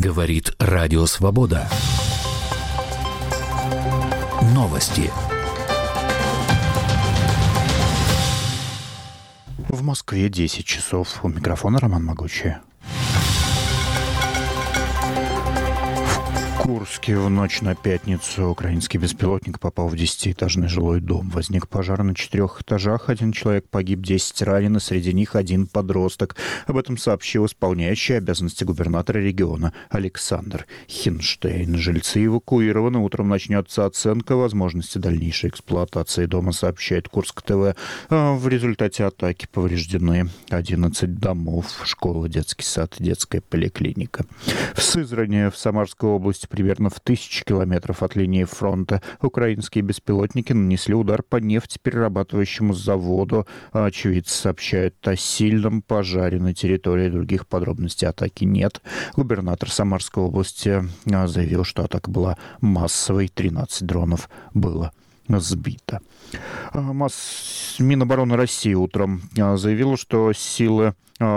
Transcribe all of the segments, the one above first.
Говорит Радио Свобода. Новости. В Москве 10 часов. У микрофона Роман Могучий. В Курске в ночь на пятницу украинский беспилотник попал в 10-этажный жилой дом. Возник пожар на 4 этажах. 1 человек погиб, 10 ранены, среди них 1 подросток. Об этом сообщил исполняющий обязанности губернатора региона Александр Хинштейн. Жильцы эвакуированы. Утром начнется оценка возможности дальнейшей эксплуатации дома, сообщает Курск ТВ. В результате атаки повреждены 11 домов, школа, детский сад, детская поликлиника. В Сызрани, в Самарской области, примерно в 1000 километров от линии фронта, украинские беспилотники нанесли удар по нефтеперерабатывающему заводу. Очевидцы сообщают о сильном пожаре на территории. Других подробностей атаки нет. Губернатор Самарской области заявил, что атака была массовой. 13 дронов было сбито. Минобороны России утром заявила, что силы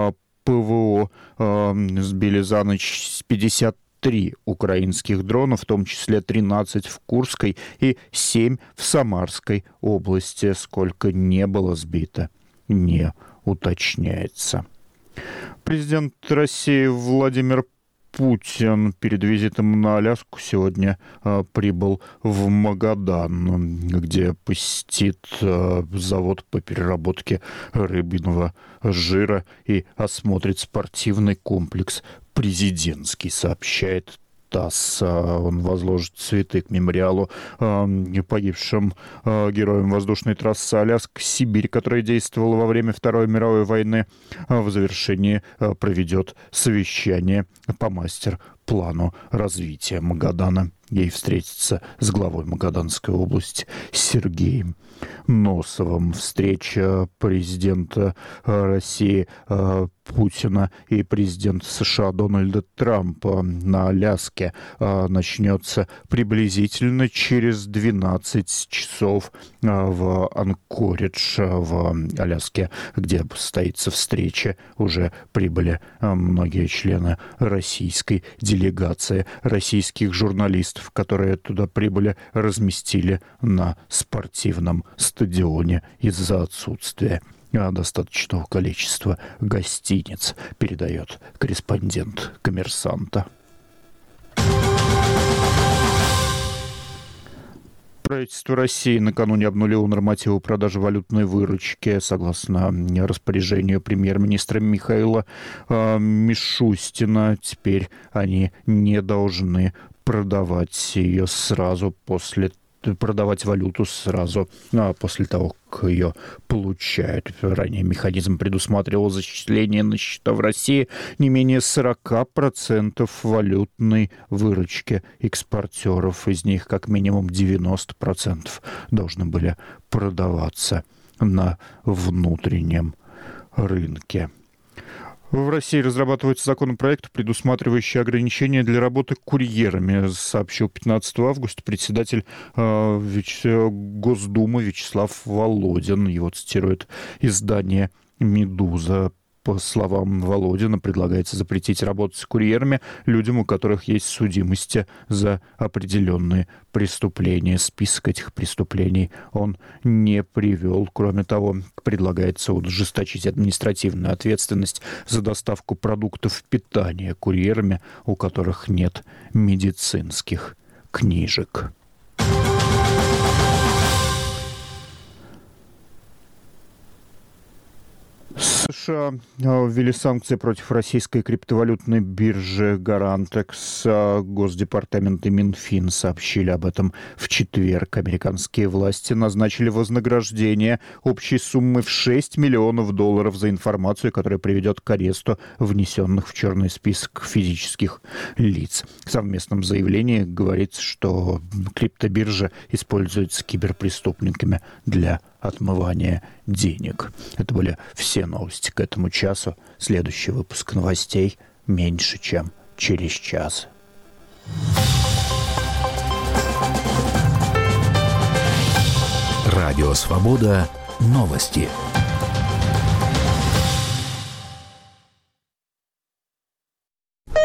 ПВО сбили за ночь 53 украинских дрона, в том числе 13 в Курской и 7 в Самарской области. Сколько не было сбито, не уточняется. Президент России Владимир Путин перед визитом на Аляску сегодня прибыл в Магадан, где посетит завод по переработке рыбного жира и осмотрит спортивный комплекс «Президентский», сообщает ТАСС. Он возложит цветы к мемориалу погибшим героям воздушной трассы Аляска-Сибирь, которая действовала во время Второй мировой войны. В завершении проведет совещание по мастер-плану развития Магадана и встретиться с главой Магаданской области Сергеем Носовым. Встреча президента России Путина и президента США Дональда Трампа на Аляске начнется приблизительно через 12 часов в Анкоридж в Аляске, где состоится встреча. Уже прибыли многие члены российской делегации. Российских журналистов, которые туда прибыли, разместили на спортивном стадионе из-за отсутствия достаточного количества гостиниц, передает корреспондент «Коммерсанта». Правительство России накануне обнулило нормативы продажи валютной выручки. Согласно распоряжению премьер-министра Михаила Мишустина, теперь они не должны продавать валюту сразу после того, как ее получают. Ранее механизм предусматривал зачисление на счета в России не менее 40% валютной выручки экспортеров. Из них как минимум 90% должны были продаваться на внутреннем рынке. В России разрабатывается законопроект, предусматривающий ограничения для работы курьерами, сообщил 15 августа председатель Госдумы Вячеслав Володин. Его цитирует издание «Медуза». По словам Володина, предлагается запретить работать с курьерами людям, у которых есть судимости за определенные преступления. Список этих преступлений он не привел. Кроме того, предлагается ужесточить административную ответственность за доставку продуктов питания курьерами, у которых нет медицинских книжек. США ввели санкции против российской криптовалютной биржи Гарантекс. Госдепартамент и Минфин сообщили об этом в четверг. Американские власти назначили вознаграждение общей суммы в $6 миллионов за информацию, которая приведет к аресту внесенных в черный список физических лиц. В совместном заявлении говорится, что криптобиржа используется киберпреступниками для отмывания денег. Это были все новости к этому часу. Следующий выпуск новостей меньше, чем через час. Радио Свобода. Новости.